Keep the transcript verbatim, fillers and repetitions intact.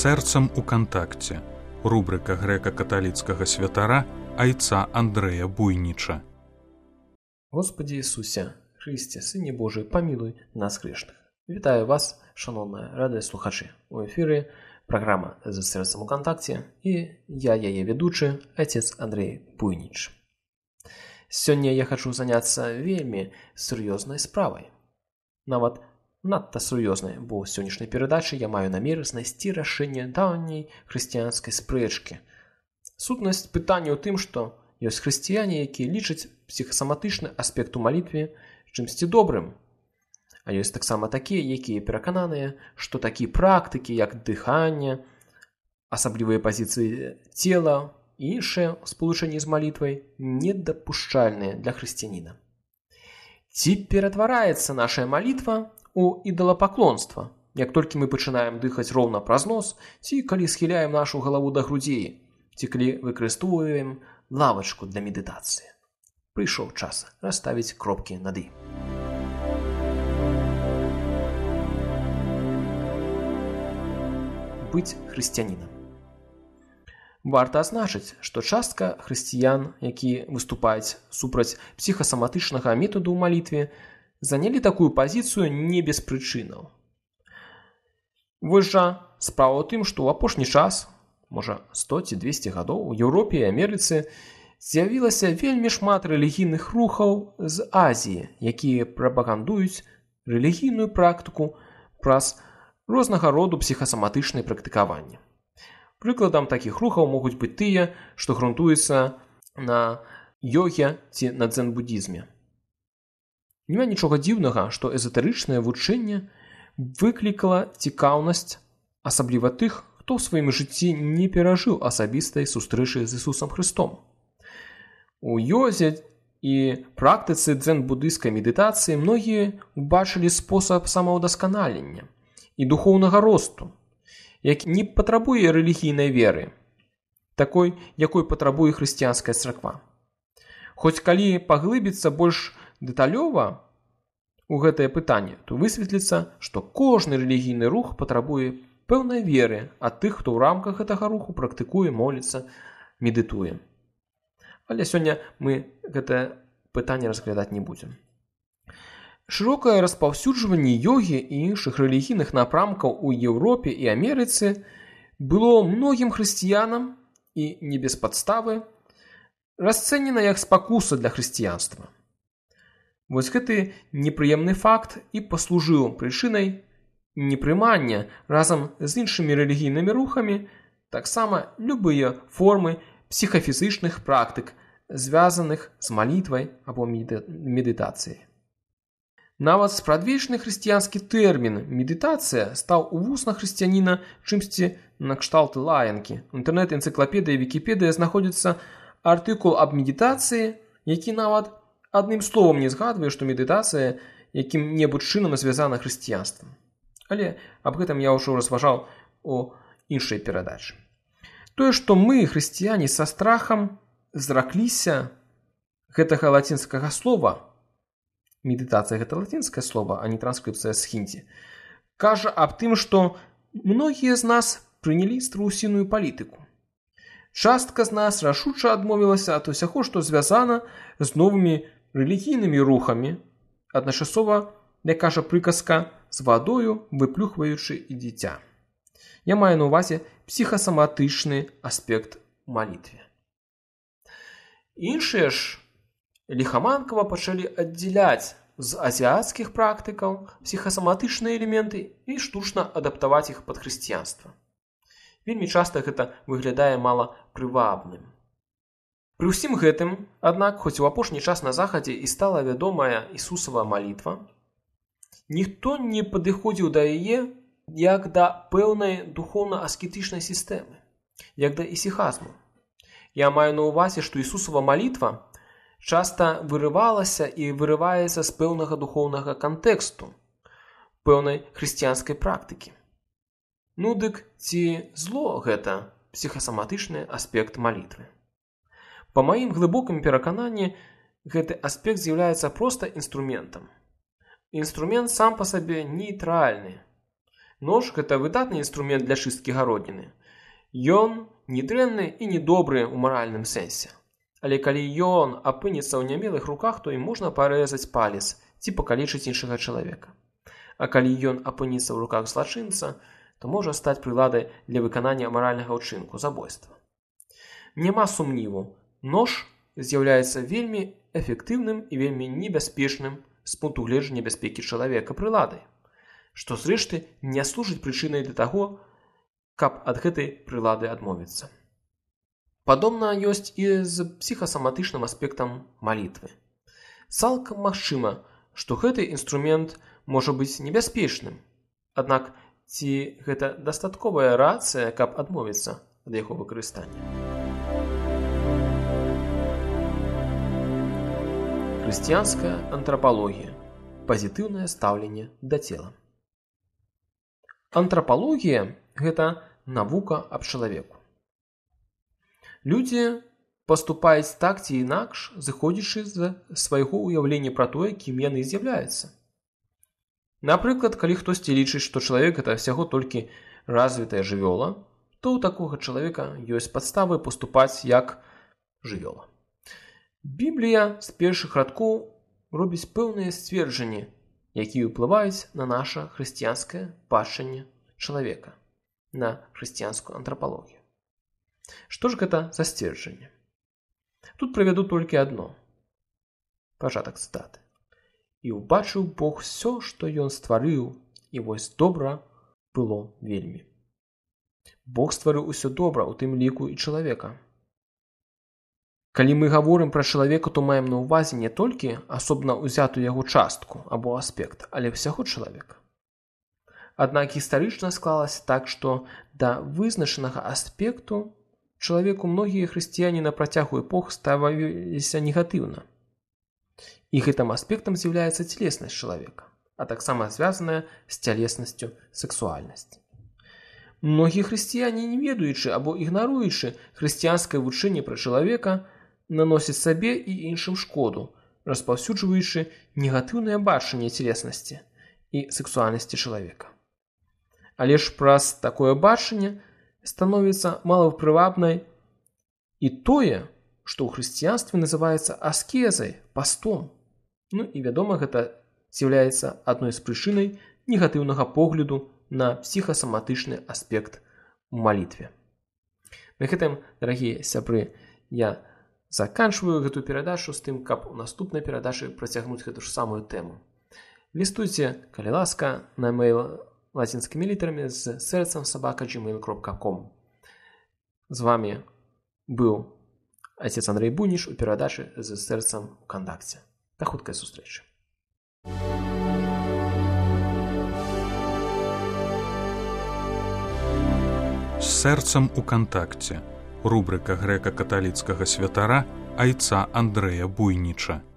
Сэрцам у кантакце. Рубрика грэка-каталіцкага святара айца Андрэя Буйніча. Господи Ісусе, Христе, Сыне Божий, памілуй нас грешных. Вітаю вас, шановні радыёслухачы. У эфіры праграма «За сэрцам у кантакце» і я яе ведучы, отец Андрей Буйніч. Сёння я хачу заняцца вельмі сур'ёзнай справай. Нават надта сур'ёзнай, бо ў сённяшняй перадачы я маю намер знайсці рашэнне даўняй хрысціянскай спрэчкі. Сутнасць пытання ў тым, што ёсць хрысціяне, якія лічаць псіхасаматычны аспект у малітве чымсьці добрым. А ёсць таксама такія, якія перакананыя, што такія практыкі, як дыханне, асаблівыя пазіцыі цела і іншыя ў спалучэнні з малітвай недапушчальныя для хрысціяніна. Ці ператвараецца наша малітва у ідалапаклонства, як толькі мы пачынаем дыхаць роўна праз нос, ці калі схіляем нашу галаву да грудзей, ці калі выкарыстоўваем лавачку для медытацыі. Прыйшоў час расставіць кропкі над «і». Быць хрысціянінам. Варта адзначыць, што частка хрысціян, якія выступаюць супраць псіхасаматычнага метаду ў малітве, занялі такую пазіцыю не без прычынаў. Вось жа справа ў тым, што ў апошні час, можа сто ці дзвесце гадоў, у Еўропе і Амерыцы з'явілася вельмі шмат рэлігійных рухаў з Азіі, якія прапагандуюць рэлігійную практыку праз рознага роду псіхасаматычныя практыкаванні. Прыкладам такіх рухаў могуць быць тыя, што грунтуюцца на йоге ці на дзен-будызме. Няма нічога дзіўнага, што эзатэрычнае вучэнне выклікала цікаўнасць, асабліва тых, хто ў сваім жыцці не перажыў асабістай сустрэчы з Ісусам Хрыстом. У йозе і практыцы дзен-будыйскай медытацыі многія ўбачылі спосаб самаўдасканалення і духоўнага росту, які не патрабуе рэлігійнай веры, такой, якой патрабуе хрысціянская царква. Хоць калі паглыбіцца больш дэталёва у гэтае пытанне, то высветліцца, што кожны рэлігійны рух патрабуе пэўнай веры ад тых, хто ў рамках гэтага руху практыкуе, моліцца, медытуе. Але сёння мы гэтае пытанне разглядаць не будзем. Шырокае распаўсюджванне йогі і іншых рэлігійных напрамкаў у Еўропе і Амерыцы было многім хрысціянам і не без падставы расцэнена як спакуса для хрысціянства. Вось гэты непрыемны факт і паслужыў прычынай непрымання разам з іншымі рэлігійнымі рухамі таксама любыя формы псіхафізычных практык, звязаных з малітвай або медытацыяй. Нават спрадвечны хрысціянскі тэрмін «медытацыя» стаў у вуснах хрысціяніна чымсьці накшталт лаянкі. У інтэрнэт-энцыклапедыі Вікіпедыя знаходзіцца артыкул аб медытацыі, які нават адным словам не згадвае, што медытацыя якім-небудзь чынам звязана хрысціянствам. Але аб гэтым я ўжо разважаў у іншай перадачы. Тое, што мы, хрысціяне, са страхам зракліся гэтага лацінскага слова, медытацыя гэта лацінскае слова, а не транскрыпцыя з хінді, кажа аб тым, што многія з нас прынялі страусіную палітыку. Частка з нас рашуча адмовілася ад усяго, што звязана з новымі рэлігійнымі рухамі, адначасова, як кажа прыказка, з вадою выплюхваючы і дзіця. Я маю на ўвазе псіхасаматычны аспект малітве. Іншыя ж ліхаманкава пачалі аддзяляць з азіяцкіх практыкаў псіхасаматычныя элементы і штучна адаптаваць іх пад хрысціянства. Вельмі часта гэта выглядае мала прывабным. Пры ўсім гэтым, аднак, хоць у апошні час на захадзе і стала вядомая Ісусава малітва, ніхто не падыходзіў да яе як да пэўнай духоўна-аскетычнай сістэмы, як да ісіхазму. Я маю на ўвазе, што Ісусава малітва часта вырывалася і вырываецца з пэўнага духоўнага кантэксту, пэўнай хрысціянскай практыкі. Ну дык ці зло гэта псіхасаматычны аспект малітвы? Па маім глыбокім перакананні, гэты аспект з'яўляецца проста інструментам. Інструмент сам па сабе нейтральны. Нож – гэта выдатны інструмент для чысткі гародніны. Ён не дрэнны і не добры ў маральным сэнсе. Але калі ён апынецца ў нямелых руках, то ім можна парэзаць палец ці пакалечыць іншага чалавека. А калі ён апынецца ў руках злачынца, то можа стаць прыладай для выканання маральнага ўчынку забойства. Няма сумніву, нож з'яўляецца вельмі эфектыўным і вельмі небяспечным з пункту гледжання бяспекі чалавека прыладай, што зрэшты не служыць прычынай для таго, каб ад гэтай прылады адмовіцца. Падобна ёсць і з псіхасаматычным аспектам малітвы. Цалкам магчыма, што гэты інструмент можа быць небяспечным, аднак ці гэта дастатковая рацыя, каб адмовіцца ад яго выкарыстання? Хрысціянская антрапалогія. Пазітыўнае стаўленне да цела. Антрапалогія – гэта навука аб чалавеку. Людзі паступаюць так ці інакш, зыходзячы з свайго ўяўлення пра тое, кім яны з'яўляюцца. Напрыклад, калі хтосьці лічыць, што чалавек – гэта ўсяго толькі развітая жывёла, то ў такога чалавека ёсць падставы паступаць як жывёла. Біблія з першых радкоў робіць пэўныя сцверджанні, якія ўплываюць на наша хрысціянскае бачанне чалавека, на хрысціянскую антрапалогію. Што ж гэта за сцверджанне? Тут прывяду толькі адно. Пачатак цытаты. «І ўбачыў Бог ўсё, што ён стварыў, і вось добра было вельмі». Бог стварыў усё добра, у тым ліку і чалавека. Калі мы гаворым пра чалавека, то маем на ўвазе не толькі асобна ўзятую яго частку або аспект, але ўсяго чалавека. Аднак гістарычна склалася так, што да вызначанага аспекту чалавеку многія хрысціяне на працягу эпох ставіліся негатыўна. І гэтым аспектам з'яўляецца цялеснасць чалавека, а таксама звязаная з цялеснасцю сексуальнасць. Многія хрысціяне, не ведаючы або ігнаруючы хрысціянскае вучэнне пра чалавека, наносяць сабе і іншым шкоду, распаўсюджваючы негатыўнае бачанне цялеснасці і сексуальнасці чалавека. Але ж праз такое бачанне становіцца малапрывабнай і тое, што ў хрысціянстве называецца аскезай, пастом. Ну і, вядома, гэта з'яўляецца адной з прычынай негатыўнага погляду на псіхасаматычны аспект у малітве. На гэтым, дарагія сябры, я заканчваю гэту перадачу з тым, каб у наступнай перадачы працягнуць гэту ж самую тэму. Лістуйце, калі ласка, на мейл лацінскімі літарамі з сэрцам сабака джимейл кропка ком. З вами быў отец Андрей Буйніч у перадачы з сэрцам у кантакце. Да хуткай сустрэчы. З сэрцам у кантакце. Рубрика грэка-каталіцкага святара айца Андрэя Буйніча.